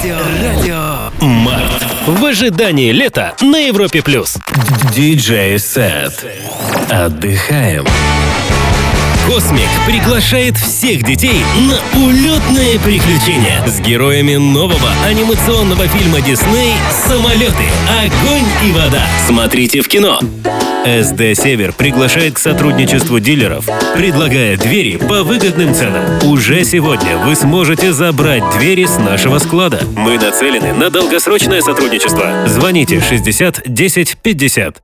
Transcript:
Радио Март. В ожидании лета на Европе+. DJ-сет. Отдыхаем. Космик приглашает всех детей на улетные приключения с героями нового анимационного фильма Дисней «Самолеты. Огонь и вода». Смотрите в кино. СД «Север» приглашает к сотрудничеству дилеров, предлагая двери по выгодным ценам. Уже сегодня вы сможете забрать двери с нашего склада. Мы нацелены на долгосрочное сотрудничество. Звоните 60 10 50.